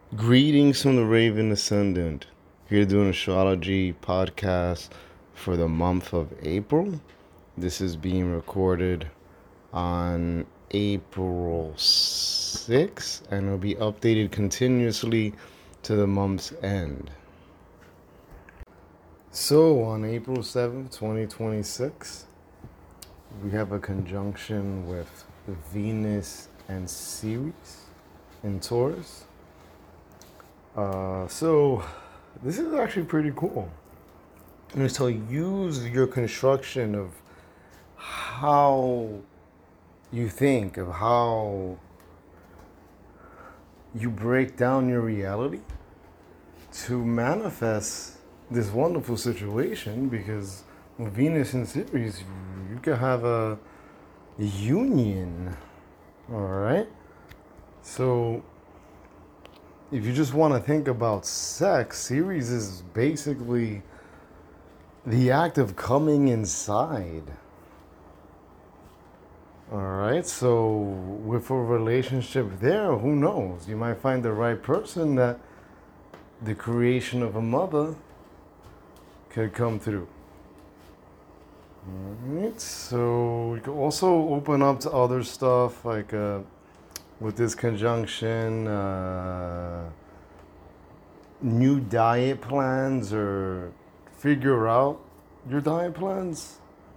Greetings from the Raven Ascendant. Here doing astrology podcast for the month of April. This is being recorded on April 6th and will be updated continuously to the month's end. So on April 7th, 2026, we have a conjunction with Venus and Ceres in Taurus. So this is actually pretty cool. And so use your construction of how you think, of how you break down your reality to manifest this wonderful situation, because with Venus and Ceres, you could have a union, all right? So if you just want to think about sex, Ceres is basically the act of coming inside. All right, so with a relationship there, who knows? You might find the right person that the creation of a mother could come through. All right, so you can also open up to other stuff like with this conjunction, new diet plans, or figure out your diet plans.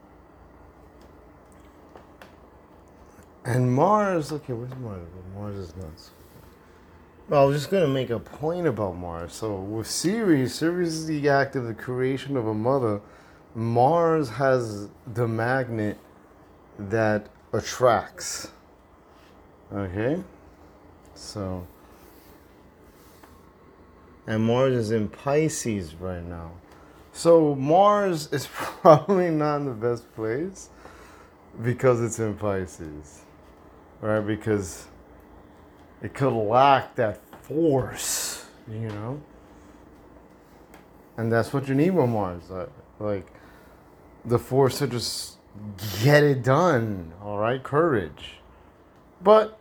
And Mars, okay, where's Mars? Mars is nuts. Well, I was just going to make a point about Mars. So with Ceres is the act of the creation of a mother. Mars has the magnet that attracts. Okay? So, and Mars is in Pisces right now. So Mars is probably not in the best place because it's in Pisces, right? Because it could lack that force, you know? And that's what you need with Mars. Like the force to just get it done, all right? Courage. But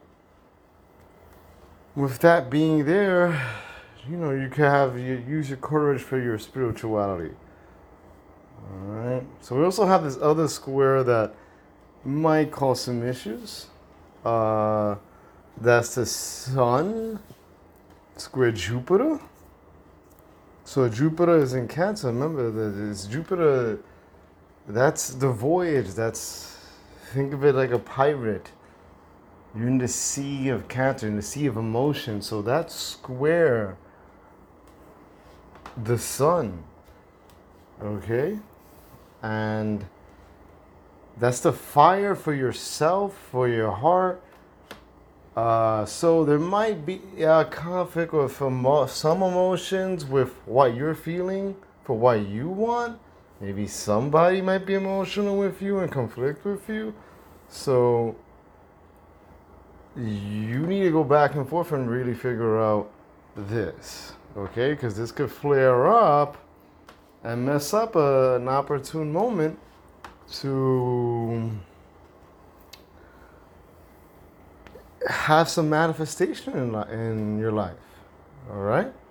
with that being there, you know, you can have you use your courage for your spirituality. All right. So we also have this other square that might cause some issues. That's the Sun square Jupiter. So Jupiter is in Cancer. Remember that it's Jupiter. That's the voyage. Think of it like a pirate. You're in the sea of Cancer, in the sea of emotion. So that's square the Sun. Okay? And that's the fire for yourself, for your heart. So there might be a conflict with some emotions with what you're feeling for what you want. Maybe somebody might be emotional with you and conflict with you. So you need to go back and forth and really figure out this, okay? Because this could flare up and mess up an opportune moment to have some manifestation in your life, all right?